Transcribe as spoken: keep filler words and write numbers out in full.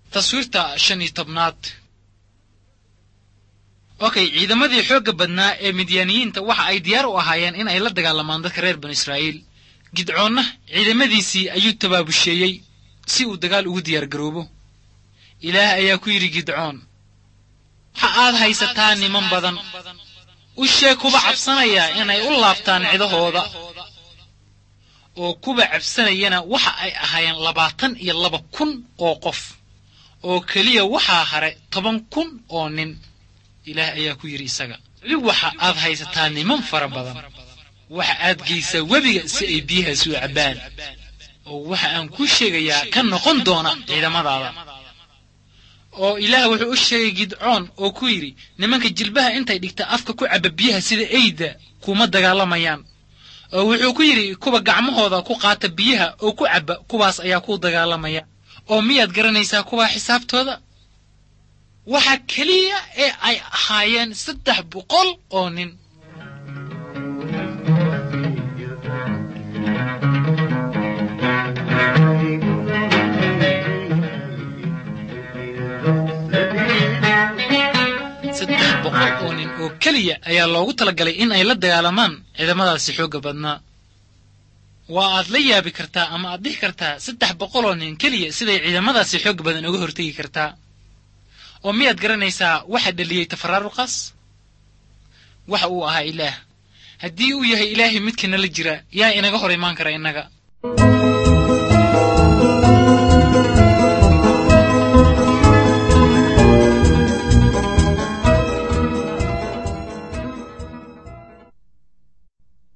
تصويرتا شني طبنات اوكي ciidamadii xooga badnaa ee midyaaniyiinta waxa ay diyaar u ahaayeen in ay la dagaalamaan dadka reer bani Israa'iil gidcoonna ciidamadiisii ayuu tabaabusheeyay si uu dagaal ugu diyaar garoobo ilaah ayaa ku yiri gidcoon waxa aad haysataa niman badan u sheeg kuba cabsanaya inay u laabtaan cidahooda oo kuba cabsanayana waxa ay ahaayeen labaatan iyo laba kun oo qof oo kaliya waxa hare toban kun oo nin ilaah ayaa ku yiri isaga li waxa aad haysataa niman fara badan waxa aad geysa wabiga si ay biyaha soo cabaan oo waxa aan ku sheegayaa ka noqon doona ciidamadaada oo ilaah wuxuu u sheegay gidcoon oo ku yiri nimanka jilbaha intay dhigta afka ku caba biyaha sida ayda kuma dagaalamayaan oo wuxuu ku yiri kuba gacmahooda ku qaata biyaha oo ku caba kuwaas ayaa ku dagaalamaya oo miyaad garanaysaa kuwa xisaabtooda waxa kaliya ee ay ahaayeen saddex boqol oo nin saddex boqol oo nin oo kaliya ayaa loogu talagalay in ay la dagaalamaan ciidamadaasi xooga badnaa waa aad la yaabi kartaa ama aad dhihi kartaa saddex boqol oo nin kaliya siday ciidamadaasi xooga badan uga hortagi kartaa oo miyaad garanaysaa waxa dhaliyay tafaraaruqas waxa uu ahaa ilaah haddii uu yahay ilaahay midkana la jira yaa inaga hor imaan kara inaga